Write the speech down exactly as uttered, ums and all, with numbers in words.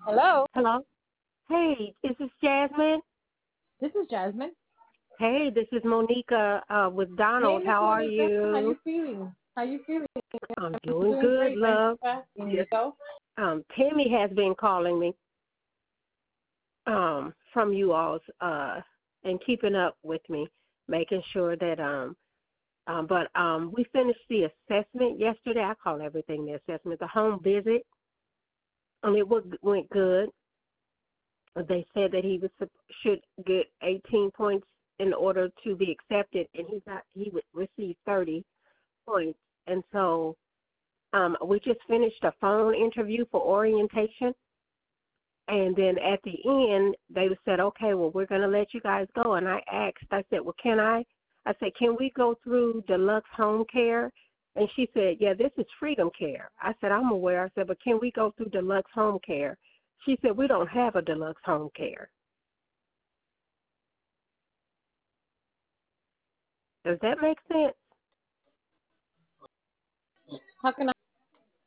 Hello, Hello. Hey, is this Jasmine? this is Jasmine. Hey, this is Monica uh, with Hey, Donald. Miss How are Monica, how you you? feeling? How you feeling? I'm I'm doing doing good, great. Thanks love. for asking. Yes. Yourself? Um, Tammy has been calling me um, from you all's uh, and keeping up with me, making sure that um, um, but um, we finished the assessment yesterday. I call everything the assessment, the home visit, and it was, went good. They said that he was sup- should get eighteen points in order to be accepted, and he got he would receive thirty points. And so um, we just finished a phone interview for orientation, and then at the end they said, okay, well we're going to let you guys go. And I asked, I said, well, can I? I said, can we go through deluxe home care? And she said, yeah, this is Freedom Care. I said, I'm aware. I said, but can we go through deluxe home care? She said, we don't have a deluxe home care. Does that make sense? How can I